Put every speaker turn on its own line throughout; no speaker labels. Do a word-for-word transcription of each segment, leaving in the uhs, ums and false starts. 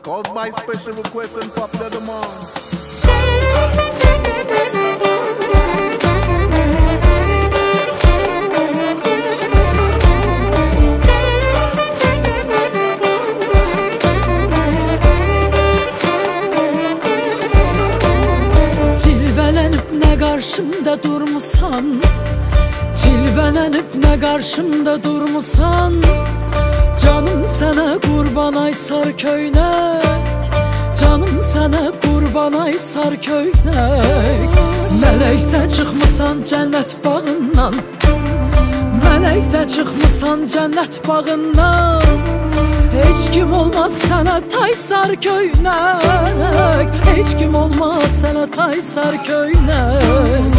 Caused by special request and popular demand.
Cilvelenip ne karşımda durmusan, cilvelenip ne karşımda durmusan, canım sana kurban ay Sarköynek, canım sana kurban ay Sarköynek. Melekse çıkmısan cennet bağından, melekse çıkmısan cennet bağından, hiç kim olmaz sana tay Sarköynek, hiç kim olmaz sana tay Sarköynek.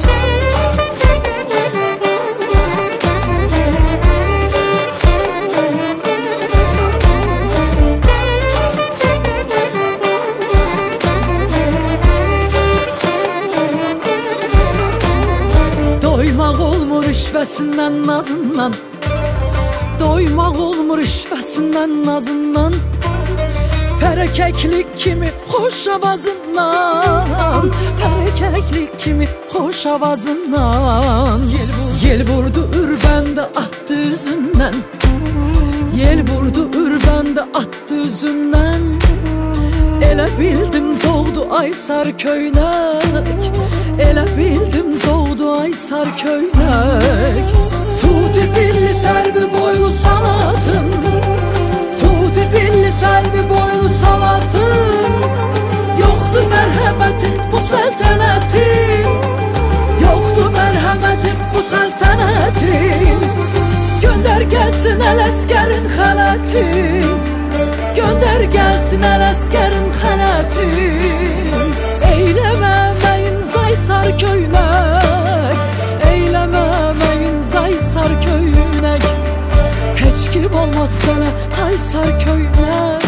Doymaq olmur işvəsindən nazından, doymaq olmur işvəsindən nazından, fərəkəklik kimi xoş avazından, fərəkəklik kimi xoş avazından. Yel vurdu ürbəndə atdı üzündən, yel vurdu ürbəndə atdı üzündən, elə bildim doğdu ay Sarköynek, elə bildim doğdu ay Sarköynek. Tuti dilli serbi boylu salatın, tuti dilli serbi boylu salatın, yoktu merhametin bu səltənətin, yoktu merhametin bu səltənətin. Gönder gelsin el əsgərin xələtin, gönder gelsin el əsgərin xələtin. Eyləməməyin zay Sarköynek, eyləməməyin zay Sarköynek, heç kim olmaz sana tay Sarköynek.